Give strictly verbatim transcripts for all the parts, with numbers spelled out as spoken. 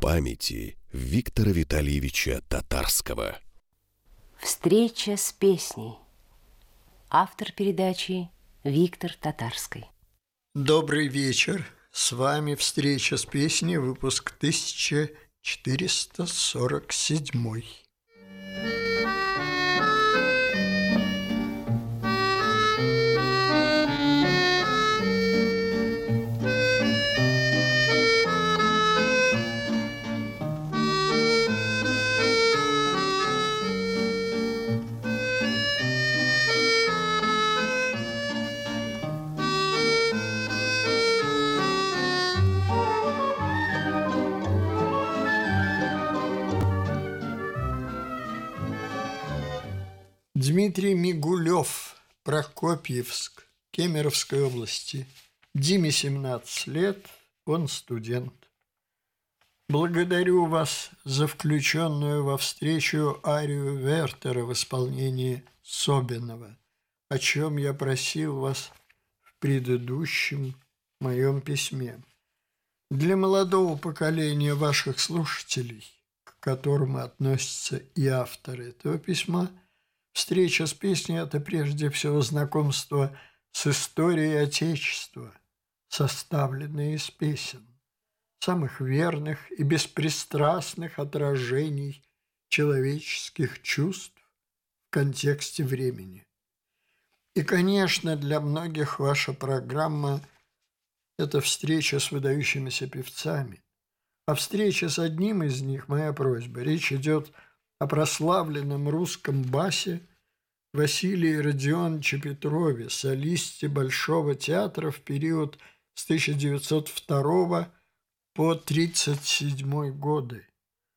памяти Виктора Витальевича Татарского. Встреча с песней. Автор передачи Виктор Татарский. Добрый вечер. С вами «Встреча с песней», выпуск тысяча четыреста сорок седьмой. Дмитрий Мигулев, Прокопьевск, Кемеровской области. Диме семнадцать лет, он студент. Благодарю вас за включенную во встречу арию Вертера в исполнении Собинова, о чем я просил вас в предыдущем моем письме. Для молодого поколения ваших слушателей, к которым относятся и авторы этого письма, встреча с песней – это прежде всего знакомство с историей Отечества, составленной из песен, самых верных и беспристрастных отражений человеческих чувств в контексте времени. И, конечно, для многих ваша программа – это встреча с выдающимися певцами. А встреча с одним из них – моя просьба. Речь идет о прославленном русском басе Василии Родионовиче Петрове, солисте Большого театра в период с тысяча девятьсот второго по тридцать седьмой годы.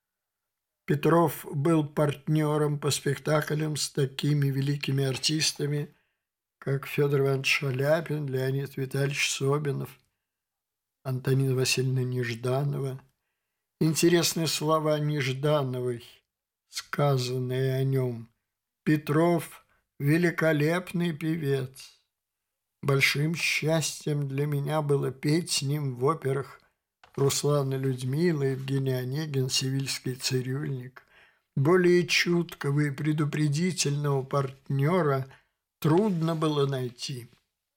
Петров был партнером по спектаклям с такими великими артистами, как Федор Иванович Шаляпин, Леонид Витальевич Собинов, Антонина Васильевна Нежданова. Интересные слова Неждановой, сказанные о нем. Петров – великолепный певец. Большим счастьем для меня было петь с ним в операх Руслана Людмила, Евгений Онегин, Севильский цирюльник. Более чуткого и предупредительного партнера трудно было найти.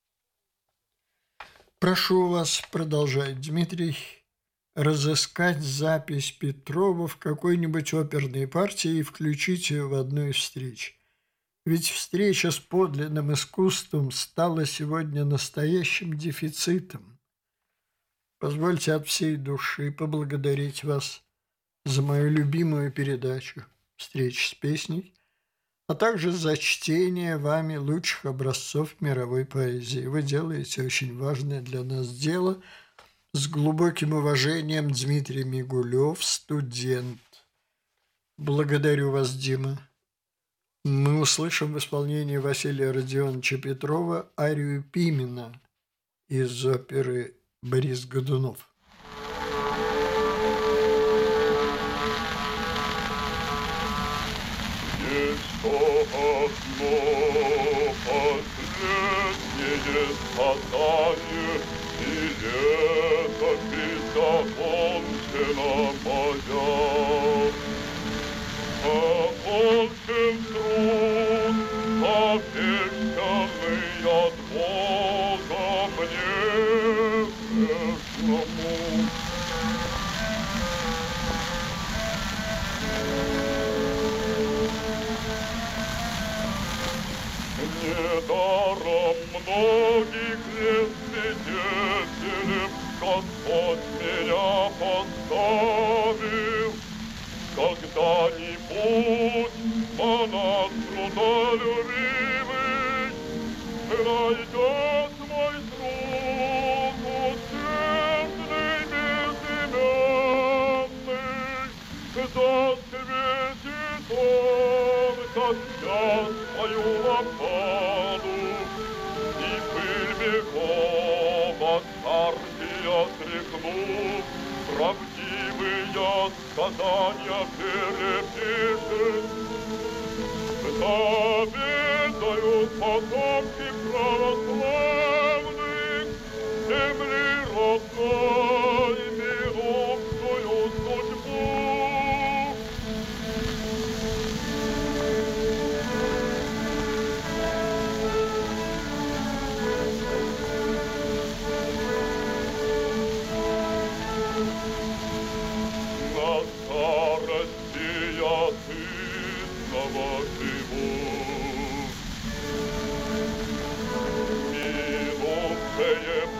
Прошу вас, продолжает Дмитрий, разыскать запись Петрова в какой-нибудь оперной партии и включить ее в одну из встреч. Ведь встреча с подлинным искусством стала сегодня настоящим дефицитом. Позвольте от всей души поблагодарить вас за мою любимую передачу «Встреча с песней», а также за чтение вами лучших образцов мировой поэзии. Вы делаете очень важное для нас дело. С глубоким уважением, Дмитрий Мигулев, студент. Благодарю вас, Дима. Мы услышим в исполнении Василия Родионовича Петрова арию Пимена из оперы «Борис Годунов». Еще одно последнее сказание, и летопись закончена моя. Окончен труд, обещанный от Бога мне грешному. Недаром многих лет свидетелем Господь меня поставил. Когда-нибудь монах трудолюбивый найдет мой труд честный, безымянный, засветит он, как час мою лампаду, и пыль веков от царствия стряхнув, правдивые сказания перепишет. Заведают потомки православных земли родной, милостную судьбу.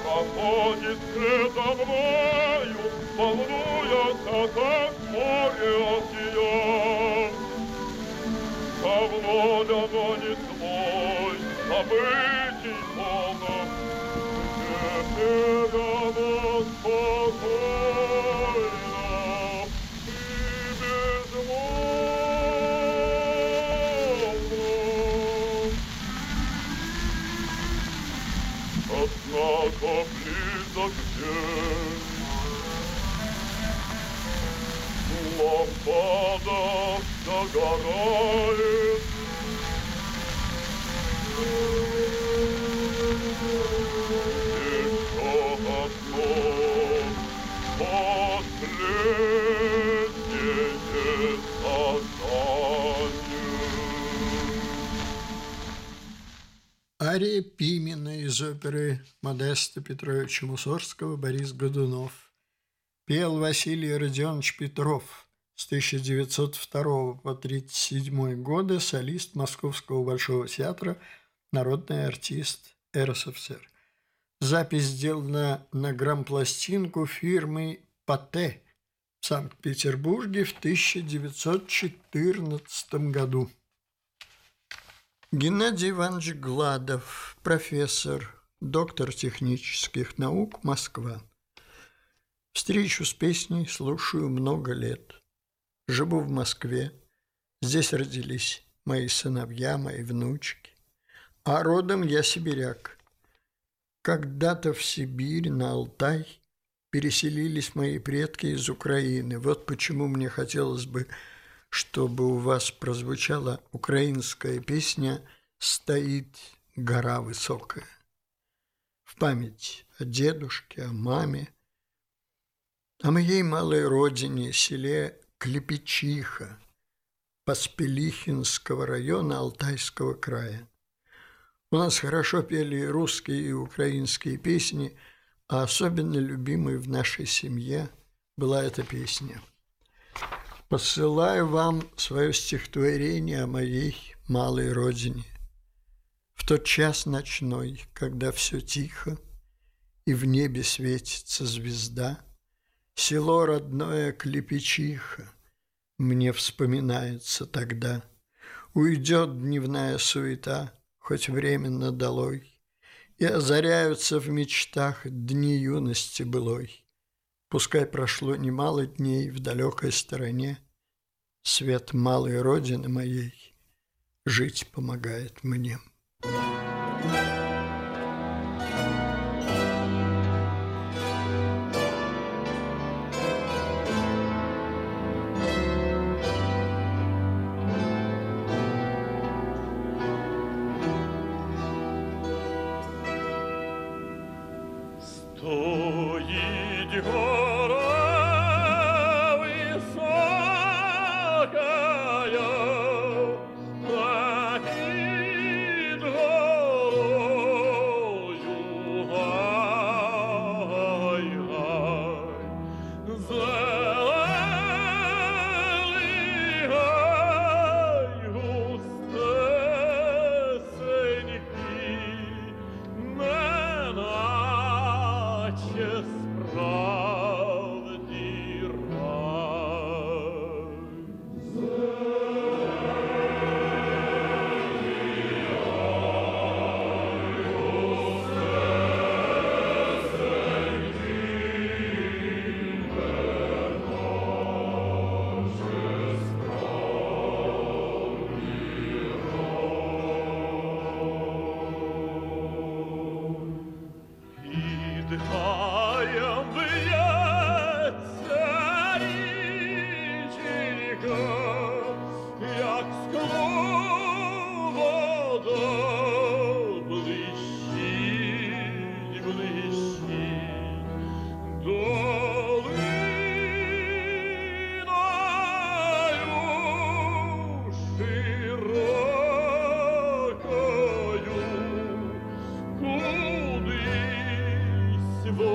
походит предо мною, волнуется, как море океан. Давно давно не свой, событий полно, теперь оно спокойно и безмолвно. Однако близок день, лампада догорает, еще одно последнее задание. Ария Пимена из оперы Модеста Петровича Мусоргского «Борис Годунов». Пел Василий Родионович Петров с тысяча девятьсот второго по тридцать седьмой годы, солист Московского Большого театра, народный артист эр эс эф эс эр. Запись сделана на грампластинку фирмы «Патэ» в Санкт-Петербурге в тысяча девятьсот четырнадцатом году. Геннадий Иванович Гладов, профессор, доктор технических наук, Москва. Встречу с песней слушаю много лет. Живу в Москве. Здесь родились мои сыновья, мои внучки. А родом я сибиряк. Когда-то в Сибирь, на Алтай, переселились мои предки из Украины. Вот почему мне хотелось бы, чтобы у вас прозвучала украинская песня «Стоит гора высокая». В память о дедушке, о маме, о моей малой родине, селе Клепичиха Поспелихинского района Алтайского края. У нас хорошо пели и русские, и украинские песни, а особенно любимой в нашей семье была эта песня. Посылаю вам свое стихотворение о моей малой родине. В тот час ночной, когда все тихо, и в небе светится звезда, село родное Клепичиха мне вспоминается тогда. Уйдет дневная суета, хоть временно долой, и озаряются в мечтах дни юности былой. Пускай прошло немало дней в далекой стороне, свет малой родины моей жить помогает мне. Стоит гора высокая, покрыт горою гай-гай. Зеленый гай, густесенький, неначе справді рай. Під гаєм б'ється річенька, як скло вода блищить, блищить. Долиною широкою кудись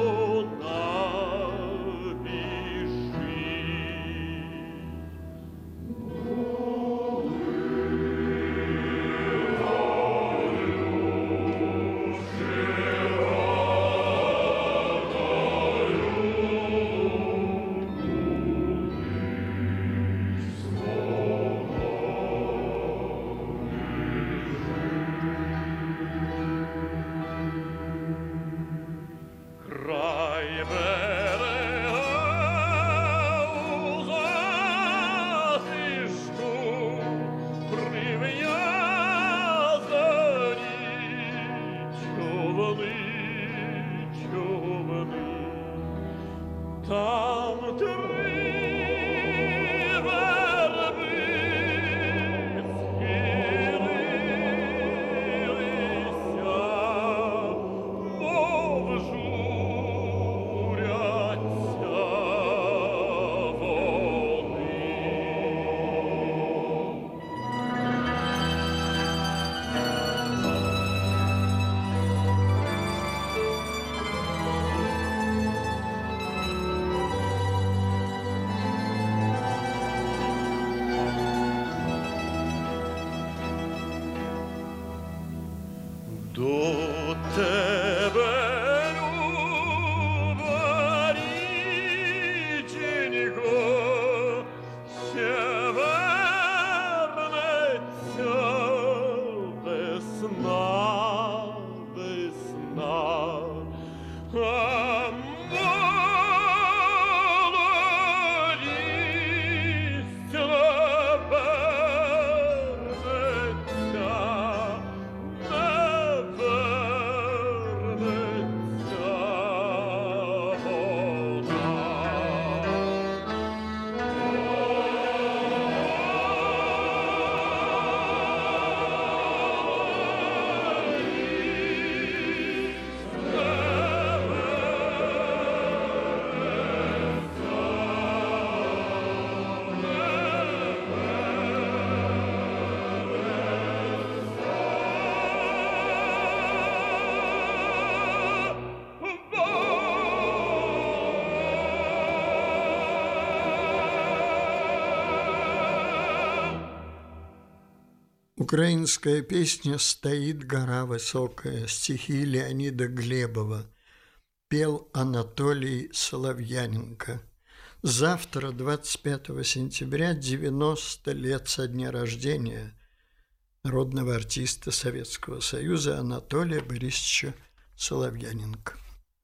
Украинская песня «Стоит гора высокая», стихи Леонида Глебова. Пел Анатолий Соловьяненко. Завтра, двадцать пятого сентября, девяносто лет со дня рождения народного артиста Советского Союза Анатолия Борисовича Соловьяненко.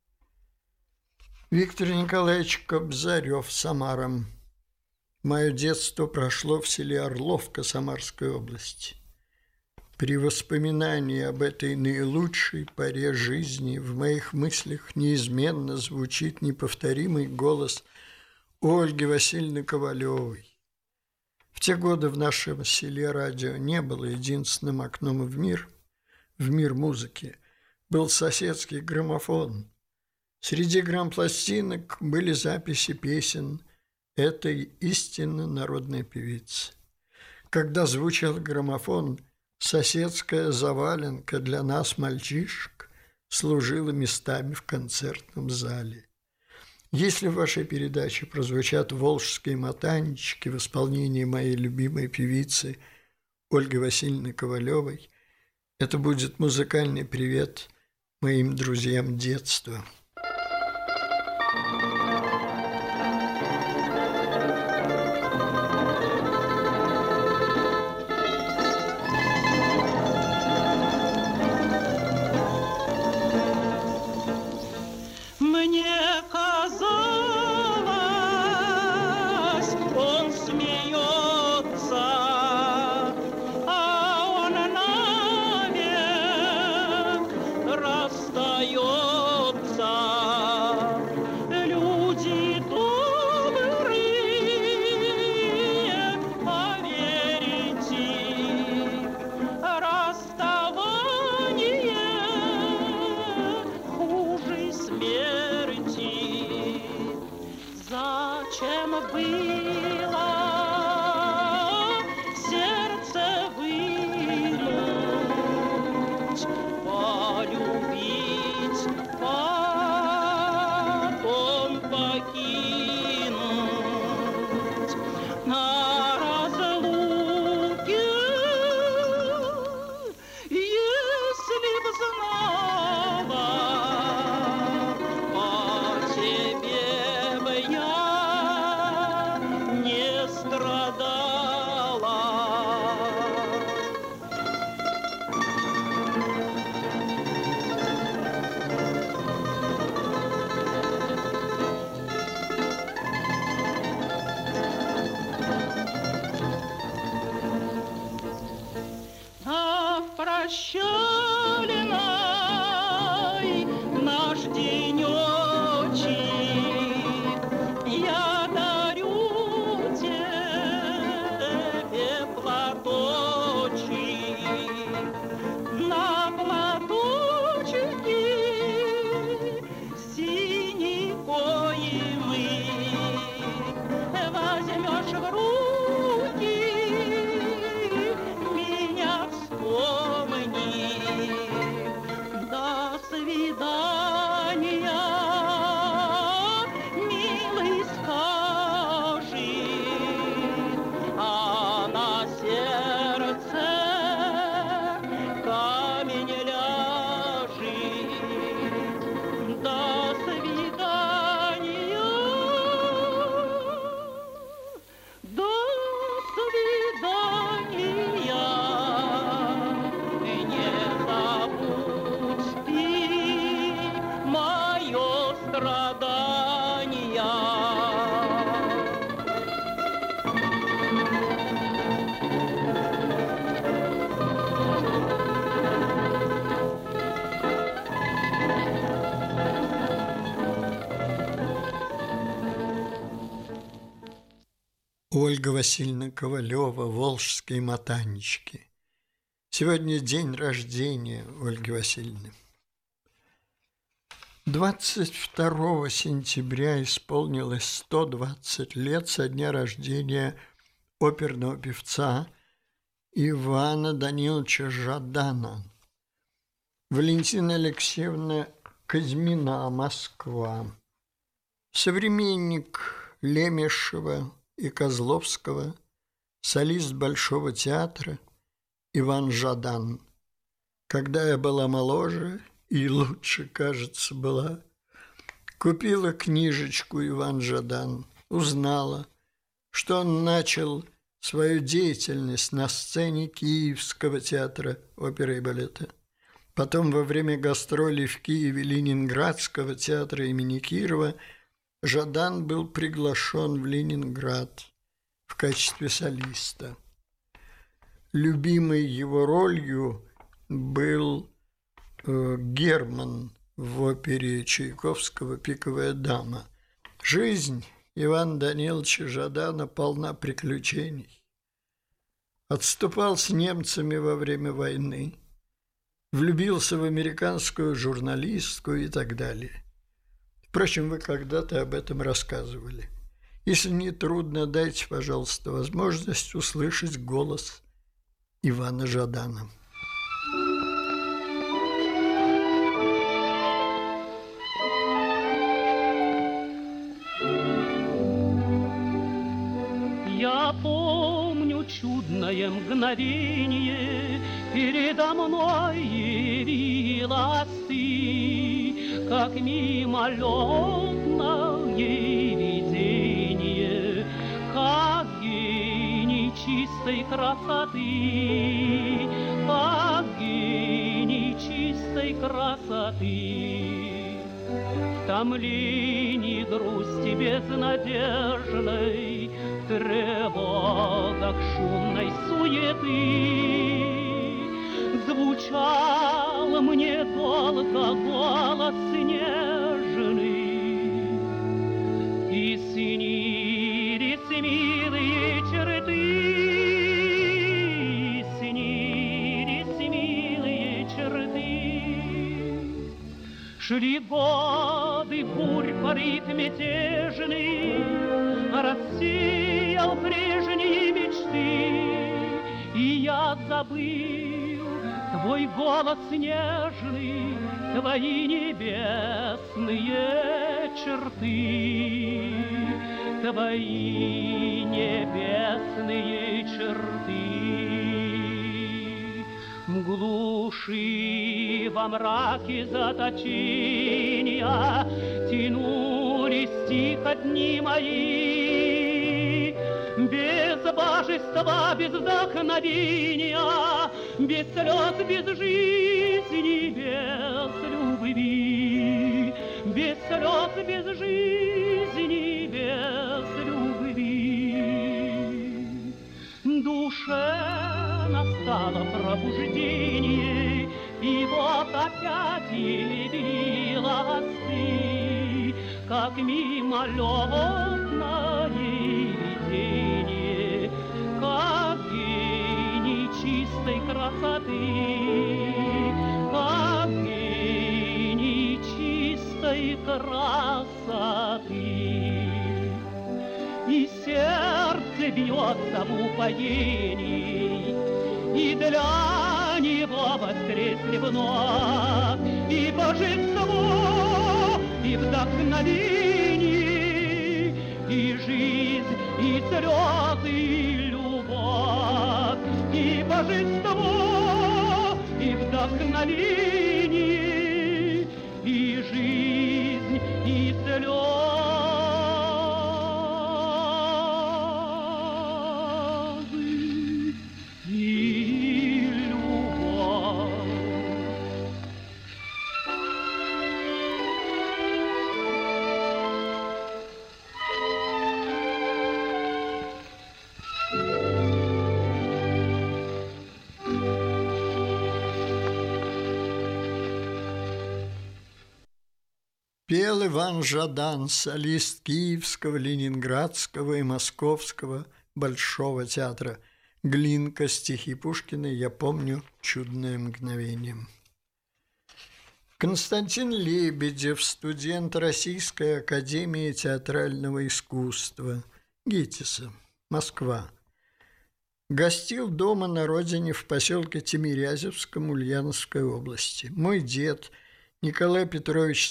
Виктор Николаевич Кобзарев, Самара. Мое детство прошло в селе Орловка Самарской области. При воспоминании об этой наилучшей поре жизни в моих мыслях неизменно звучит неповторимый голос Ольги Васильевны Ковалевой. В те годы в нашем селе радио не было единственным окном в мир, в мир музыки. Был соседский граммофон. Среди грампластинок были записи песен этой истинно народной певицы. Когда звучал граммофон, соседская заваленка для нас, мальчишек, служила местами в концертном зале. Если в вашей передаче прозвучат волжские мотанчики в исполнении моей любимой певицы Ольги Васильевны Ковалевой, это будет музыкальный привет моим друзьям детства. Ольга Васильевна Ковалева, волжские мотанчики. Сегодня день рождения Ольги Васильевны. двадцать второго сентября исполнилось сто двадцать лет со дня рождения оперного певца Ивана Даниловича Жадана. Валентина Алексеевна Казьмина, Москва. Современник Лемешева и Козловского, солист Большого театра Иван Жадан. Когда я была моложе и лучше, кажется, была, купила книжечку Иван Жадан, узнала, что он начал свою деятельность на сцене Киевского театра оперы и балета. Потом во время гастролей в Киеве Ленинградского театра имени Кирова Жадан был приглашен в Ленинград в качестве солиста. Любимой его ролью был э, Герман в опере Чайковского «Пиковая дама». Жизнь Ивана Даниловича Жадана полна приключений. Отступал с немцами во время войны, влюбился в американскую журналистку и так далее. Впрочем, вы когда-то об этом рассказывали. Если не трудно, дайте, пожалуйста, возможность услышать голос Ивана Жадана. Я помню чудное мгновение, передо мной явилась ты, как мимолетное видение, как гений чистой красоты, как гений чистой красоты. В томлении грусти безнадежной, в тревогах шумной суеты звучал мне долго голос нежный, и снились милые черты, снились милые черты. Шли годы, бурь порыв мятежный рассеял прежние мечты, и я забыл твой голос нежный, твои небесные черты, твои небесные черты. В глуши во мраке заточения тянулись тихо дни мои, без божества, без вдохновения, без слез, без жизни, без любви, без слез, без жизни, без любви. Душе настало пробуждение, и вот опять явилась ты, как мимолетное видение, как гений чистой красоты, как гений чистой красоты. И сердце бьется в упоении, и для него воскресли вновь и божество, и вдохновение, и жизнь, и слезы, и любовь, и божество, и вдохновение, и жизнь, и слезы. Пел Иван Жадан, солист Киевского, Ленинградского и Московского Большого театра. Глинка, стихи Пушкина «Я помню чудное мгновение». Константин Лебедев, студент Российской академии театрального искусства, ГИТИСа, Москва. Гостил дома на родине в поселке Тимирязевском Ульяновской области. Мой дед Николай Петрович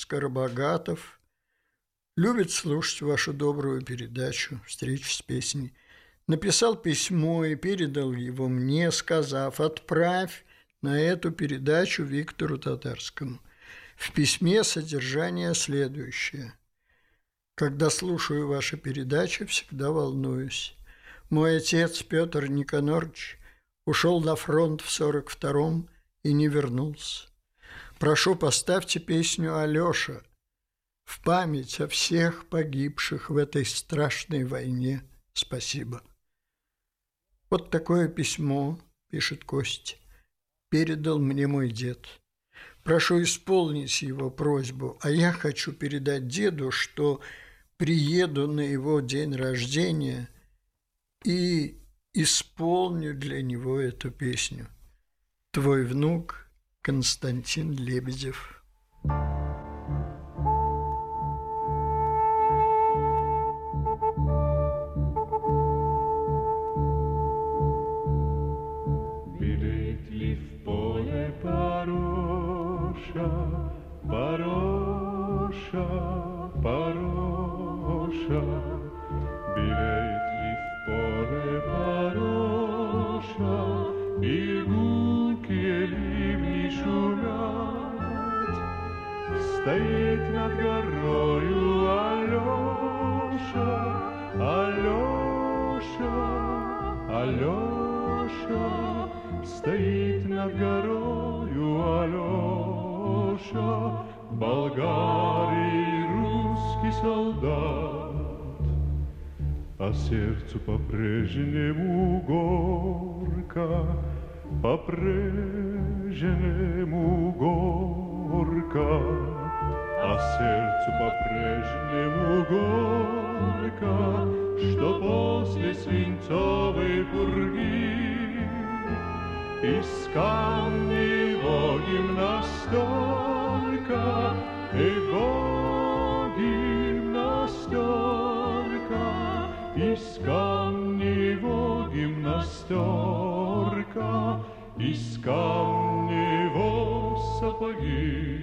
Скоробогатов любит слушать вашу добрую передачу «Встреча с песней». Написал письмо и передал его мне, сказав: «Отправь на эту передачу Виктору Татарскому». В письме содержание следующее. «Когда слушаю ваши передачи, всегда волнуюсь. Мой отец Петр Никонорович ушел на фронт в сорок втором и не вернулся. Прошу, поставьте песню «Алеша» в память о всех погибших в этой страшной войне. Спасибо». Вот такое письмо, пишет Костя, передал мне мой дед. Прошу исполнить его просьбу, а я хочу передать деду, что приеду на его день рождения и исполню для него эту песню. Твой внук Константин Лебедев. Билет ли в поле Пароша, Пароша, Пароша, билет ли в поле Пароша, и гулкие ливни шумят, стоит над горою Алеша, Алеша, Алеша, стоит над горою Алеша, болгарий русский солдат, а сердцу по-прежнему горько, по-прежнему горько, а сердцу по-прежнему горько, что после свинцовой пурги из камней гимн настолько, его гимн настолько, из камней гимн настолько, из камней его сапоги.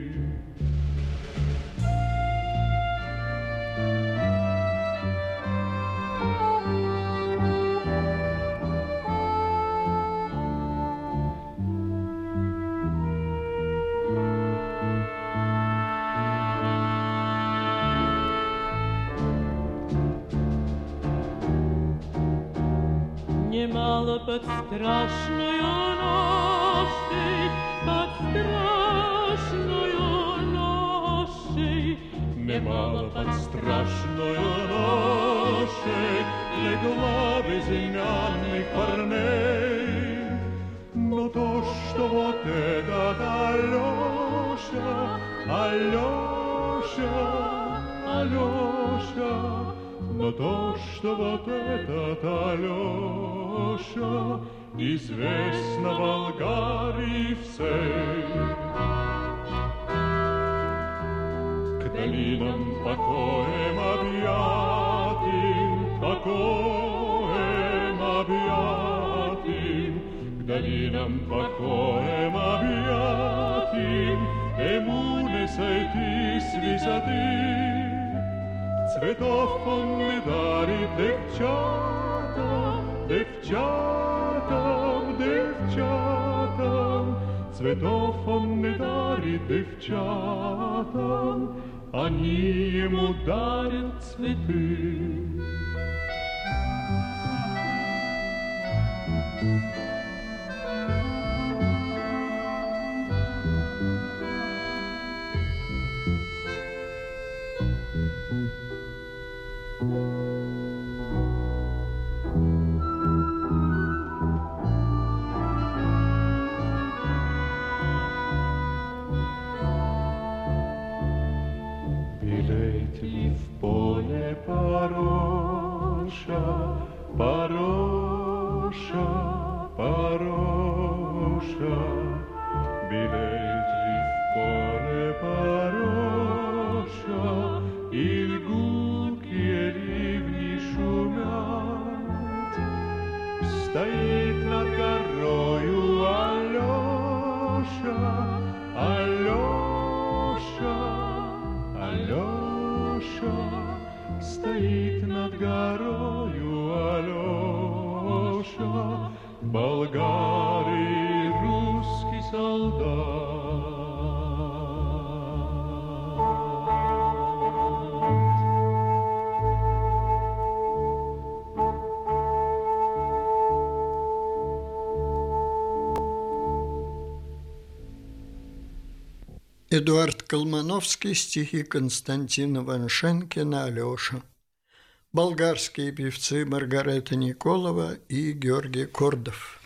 Немало под страшную ношей, под страшную ношей, Немало под страшную ношей легла безымянных парней, но то, что вот этот Алеша, Алеша, Алеша, но то, что вот этот Алеша известно Болгарии всей. К долинам покоем объятым, покоем объятым, к долинам покоем объятым, ему не сойти с высоты. Цветов он не дарит девчатам, девчатам, девчатам. Цветов он не дарит девчатам, они ему дарят цветы. Билет ли в поле Пароша, Пароша, Пароша, билет ли в поле Пароша, и гулкие ливни шумят, стоит над горою Алеша, Алеша, Алеша, стоит над горою Алеша. Эдуард Колмановский, стихи Константина Ваншенкина «Алеша». Болгарские певцы Маргарета Николова и Георгий Кордов.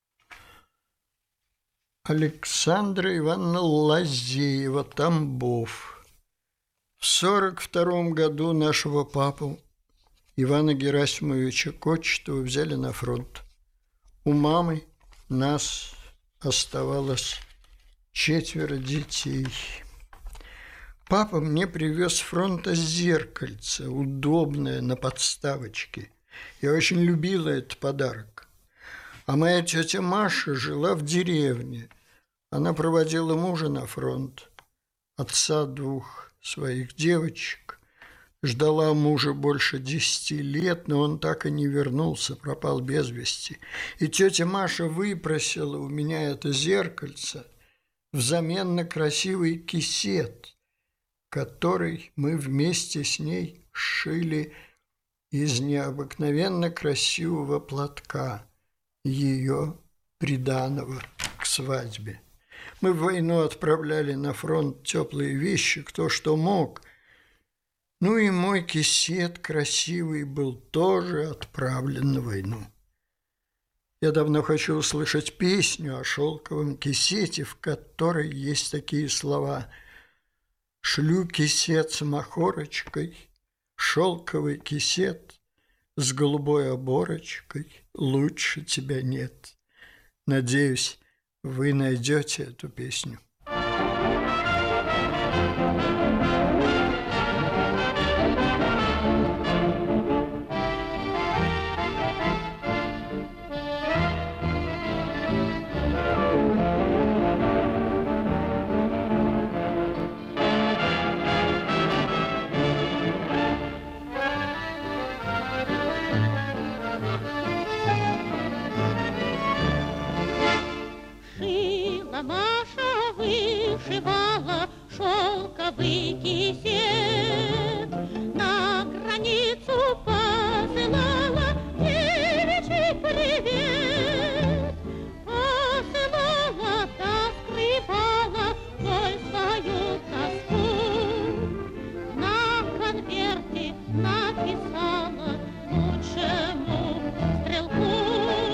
Александра Ивановна Лазеева, Тамбов. В сорок втором году нашего папу Ивана Герасимовича Кочетова взяли на фронт. У мамы нас оставалось четверо детей. Папа мне привез с фронта зеркальце, удобное на подставочке. Я очень любила этот подарок. А моя тетя Маша жила в деревне. Она проводила мужа на фронт, отца двух своих девочек. Ждала мужа больше десяти лет, но он так и не вернулся, пропал без вести. И тетя Маша выпросила у меня это зеркальце взамен на красивый кисет, который мы вместе с ней сшили из необыкновенно красивого платка, ее приданого к свадьбе. Мы в войну отправляли на фронт теплые вещи, кто что мог. Ну и мой кисет красивый был тоже отправлен на войну. Я давно хочу услышать песню о шелковом кисете, в которой есть такие слова: «Шлю кисет с махорочкой, шелковый кисет с голубой оборочкой, лучше тебя нет». Надеюсь, вы найдете эту песню. Маша вышивала шелковый кисет, на границу посылала девичий привет. Посылала, да скрывала той свою тоску, на конверте написала лучшему стрелку.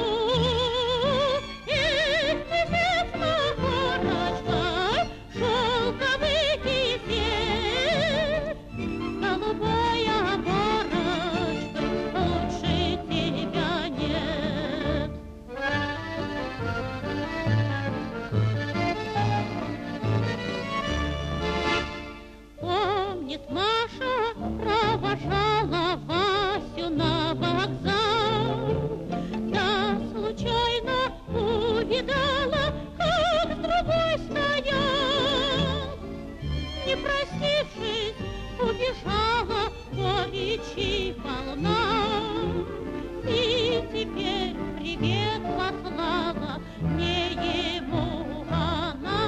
Провожала Васю на вокзал, да случайно увидала, как с другой стоял. Не простившись, убежала, горечи полна, и теперь привет послала не ему она.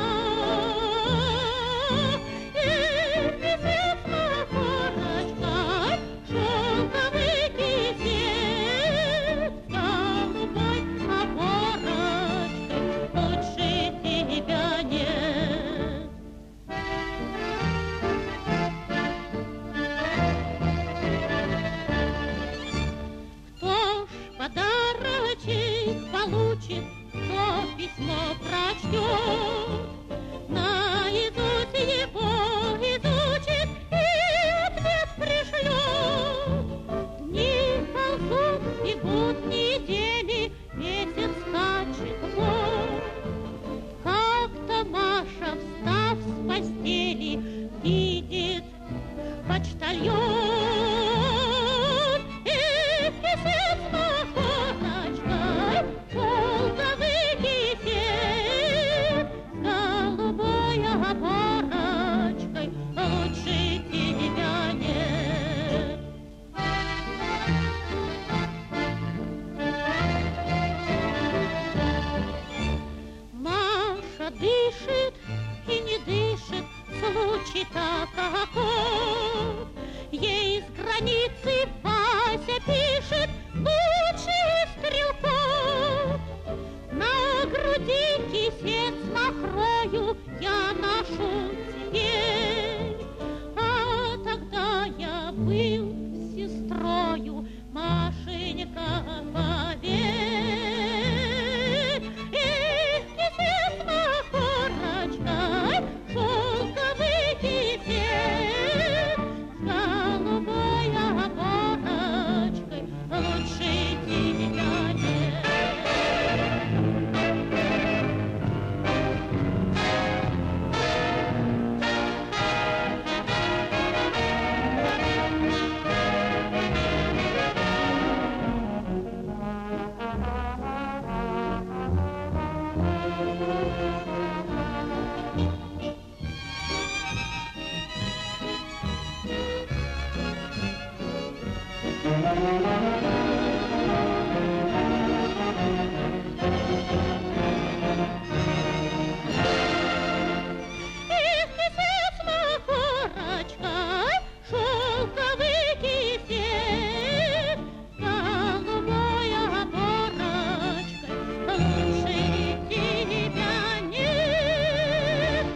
Эх, кисет с махорочкой, шелковый кисет, с голубой оборочкой, лучше тебя нет.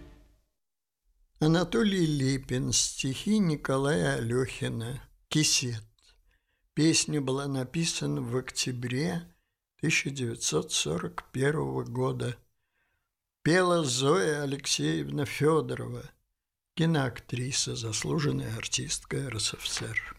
Анатолий Липин, стихи Николая Алехина, «Кисет». Песня была написана в октябре тысяча девятьсот сорок первого года. Пела Зоя Алексеевна Федорова, киноактриса, заслуженная артистка эр эс эф эс эр.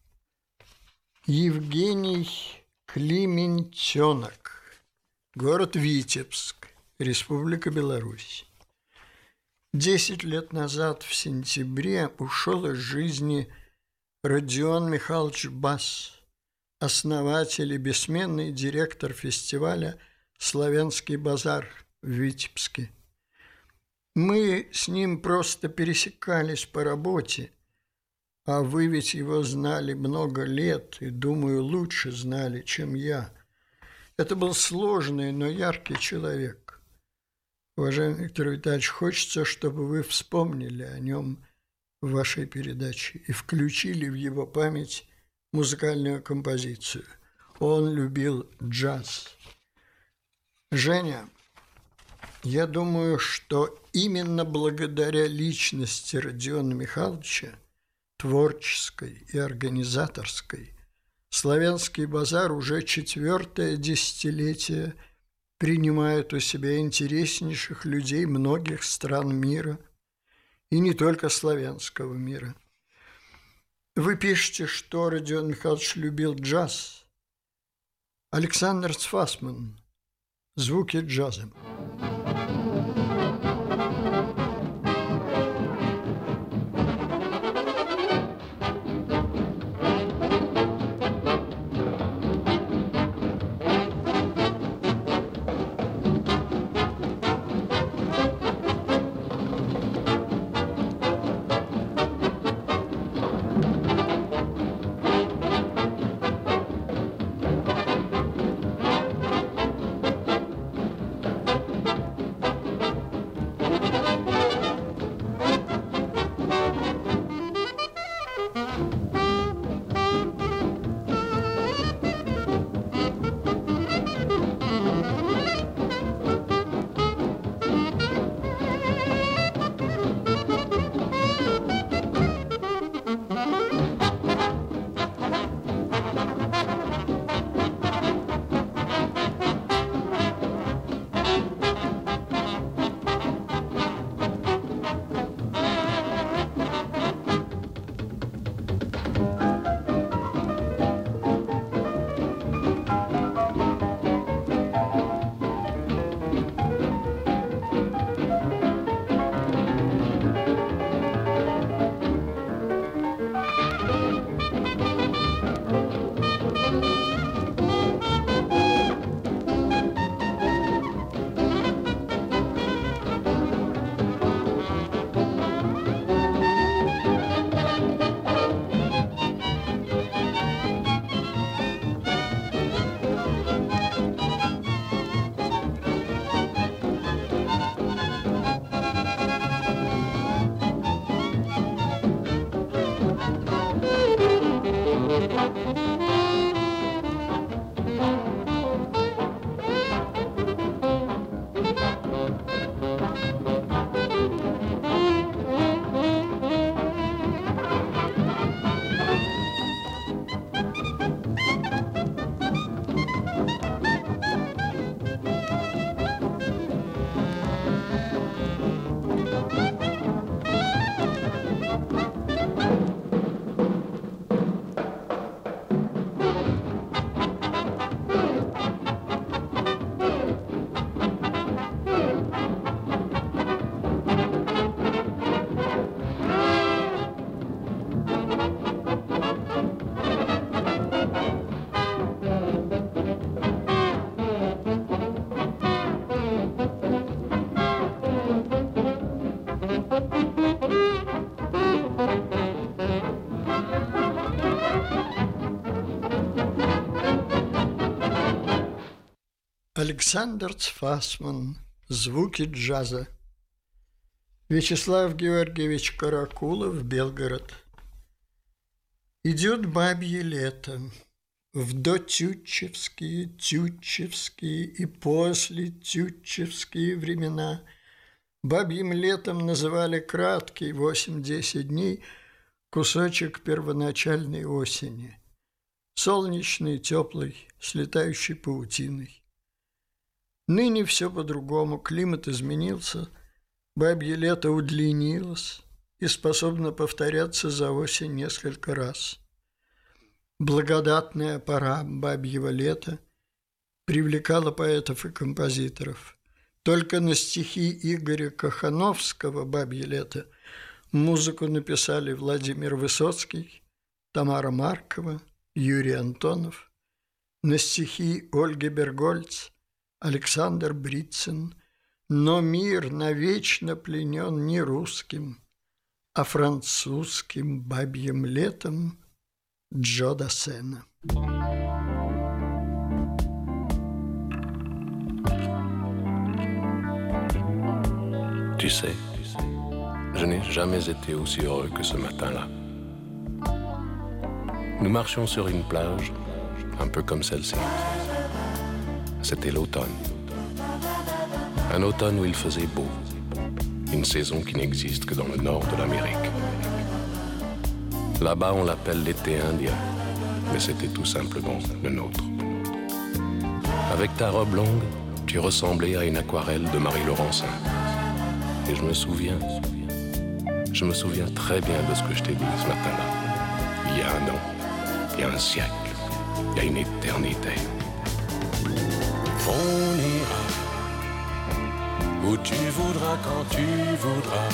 Евгений Климентенок, город Витебск, Республика Беларусь. Десять лет назад, в сентябре, ушел из жизни Родион Михайлович Бас, основатель и бессменный директор фестиваля «Славянский базар» в Витебске. Мы с ним просто пересекались по работе, а вы ведь его знали много лет и, думаю, лучше знали, чем я. Это был сложный, но яркий человек. Уважаемый Виктор Витальевич, хочется, чтобы вы вспомнили о нем в вашей передаче и включили в его память музыкальную композицию. Он любил джаз. Женя, я думаю, что именно благодаря личности Родиона Михайловича, творческой и организаторской, «Славянский базар» уже четвертое десятилетие принимает у себя интереснейших людей многих стран мира, и не только славянского мира. Вы пишете, что Родион Михайлович любил джаз. Александр Цфасман. Звуки джаза. Александр Цфасман. Звуки джаза. Вячеслав Георгиевич Каракулов, Белгород. Идет бабье лето. В дотютчевские, тютчевские и после тютчевские времена бабьим летом называли краткий восемь-десять дней кусочек первоначальной осени, солнечный, теплый, с летающей паутиной. Ныне все по-другому, климат изменился, бабье лето удлинилось и способно повторяться за осень несколько раз. Благодатная пора бабьего лета привлекала поэтов и композиторов. Только на стихи Игоря Кохановского «Бабье лето» музыку написали Владимир Высоцкий, Тамара Маркова, Юрий Антонов. На стихи Ольги Бергольц Александр Брицын. Но мир навечно пленен не русским, а французским бабьим летом Джо Дассена. Tu sais, je n'ai jamais été aussi heureux que ce matin-là. Nous marchions sur une plage, un peu comme celle-ci. C'était l'automne. Un automne où il faisait beau. Une saison qui n'existe que dans le nord de l'Amérique. Là-bas, on l'appelle l'été indien, mais c'était tout simplement le nôtre. Avec ta robe longue, tu ressemblais à une aquarelle de Marie Laurencin. Et je me souviens, je me souviens très bien de ce que je t'ai dit ce matin-là. Il y a un an, il y a un siècle, il y a une éternité. On ira où tu voudras, quand tu voudras.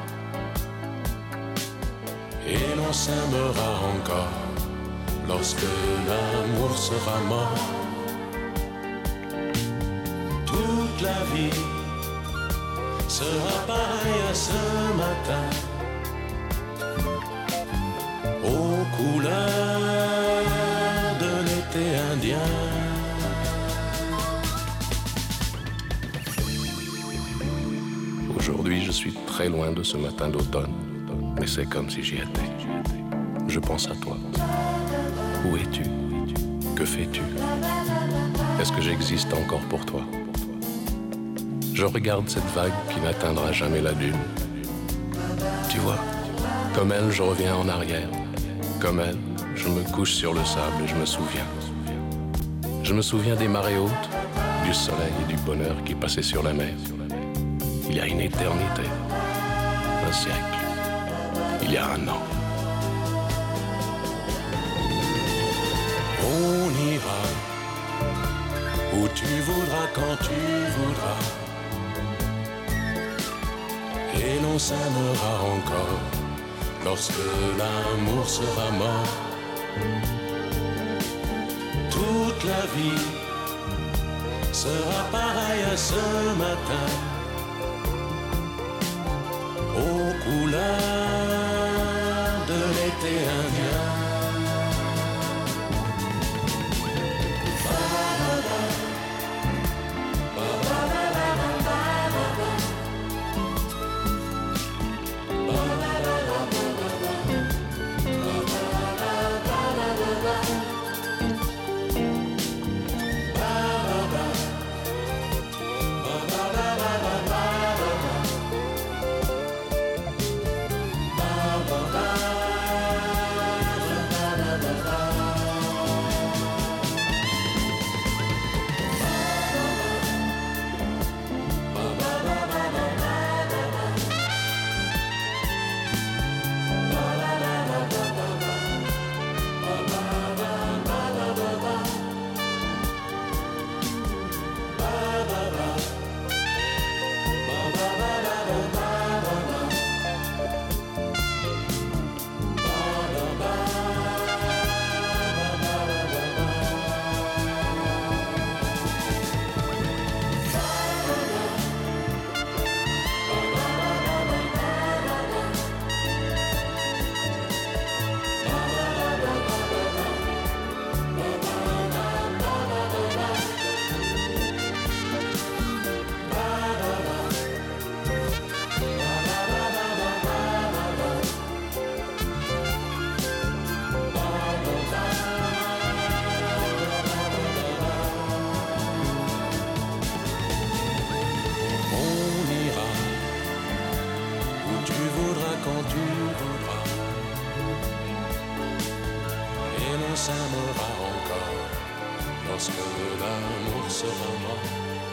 Et l'on s'aimera encore lorsque l'amour sera mort. Toute la vie sera pareil à ce matin, aux couleurs de l'été indien. Aujourd'hui, je suis très loin de ce matin d'automne, mais c'est comme si j'y étais. Je pense à toi. Où es-tu? Que fais-tu? Est-ce que j'existe encore pour toi? Je regarde cette vague qui n'atteindra jamais la dune. Tu vois, comme elle, je reviens en arrière. Comme elle, je me couche sur le sable et je me souviens. Je me souviens des marées hautes, du soleil et du bonheur qui passaient sur la mer. Il y a une éternité, un siècle, il y a un an. On ira où tu voudras, quand tu voudras. Et l'on s'aimera encore lorsque l'amour sera mort. Toute la vie sera pareille à ce matin, aux couleurs de l'été indien. s'aimera encore lorsque l'amour sera mort.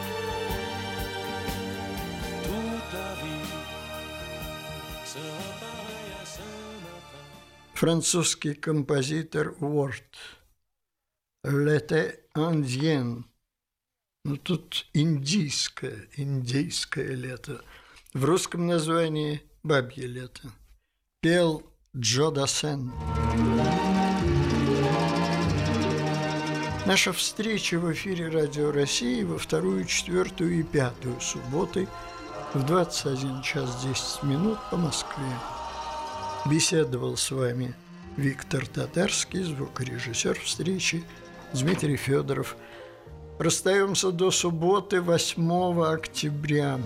Toute la vie sera pareille à ce matin. Французский композитор Уорд. «L'été indien». Ну, тут индийское, индейское лето. В русском названии «Бабье лето». Пел Джо Дассен. Наша встреча в эфире Радио России во вторую, четвертую и пятую субботы в двадцать один час десять минут по Москве. Беседовал с вами Виктор Татарский, звукорежиссер встречи Дмитрий Федоров. Расстаемся до субботы, восьмого октября.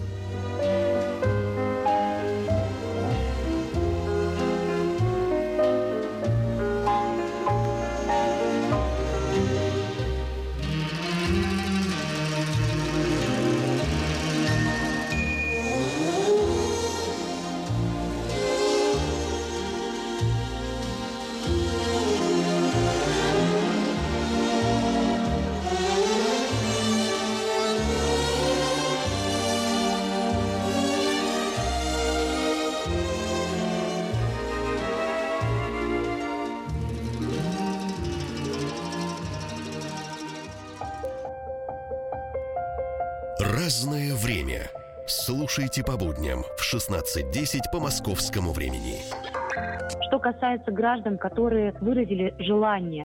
Разное время. Слушайте по будням в шестнадцать десять по московскому времени. Что касается граждан, которые выразили желание